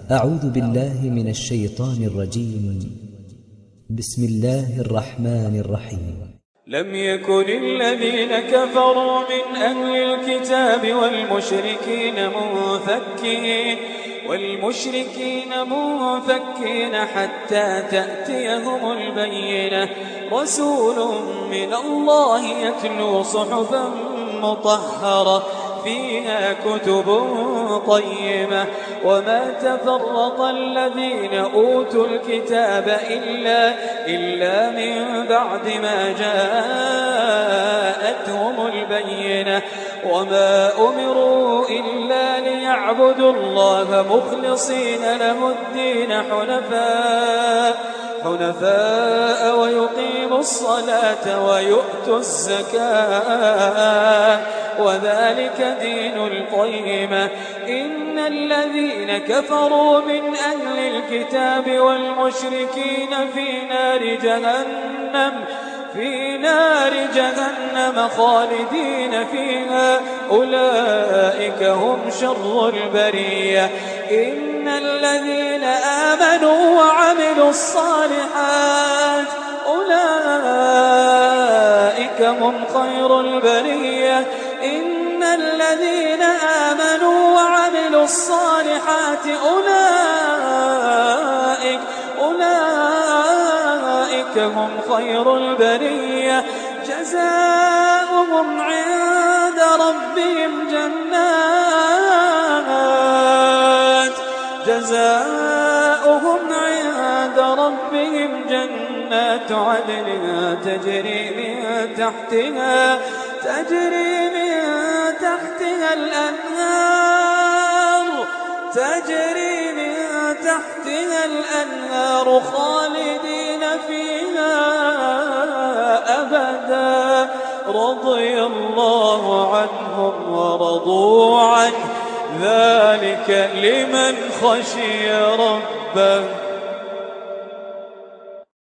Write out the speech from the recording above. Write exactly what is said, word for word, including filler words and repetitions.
أعوذ بالله من الشيطان الرجيم. بسم الله الرحمن الرحيم. لم يكن الذين كفروا من أهل الكتاب والمشركين منفكين والمشركين منفكين حتى تأتيهم البينة، رسول من الله يتلو صحفا مطهرة فيها كتب قيمة، وما تفرق الذين أوتوا الكتاب إلا, إلا من بعد ما جاءتهم البينة، وما أمروا إلا ليعبدوا الله مخلصين له الدين حنفاء حنفاء ويقيموا الصلاة ويؤتوا الزكاة، وذلك دين القيمة. إن الذين كفروا من أهل الكتاب والمشركين في نار جهنم في نار جهنم خالدين فيها، أولئك هم شر البرية. إن الذين آمنوا وعملوا الصالحات أولئك هم خير البرية. إن الذين آمنوا وعملوا الصالحات أولئك أولئك هم خير البرية. جزاؤهم عند ربهم جنات جزاؤهم عند ربهم جنات عدن تجري من تحتها تجري من تحتها الأنهار تجري من تحتها الأنهار خالدين فيها أبدا، رضي الله عنهم ورضوا عنه، ذلك لمن خشي ربه.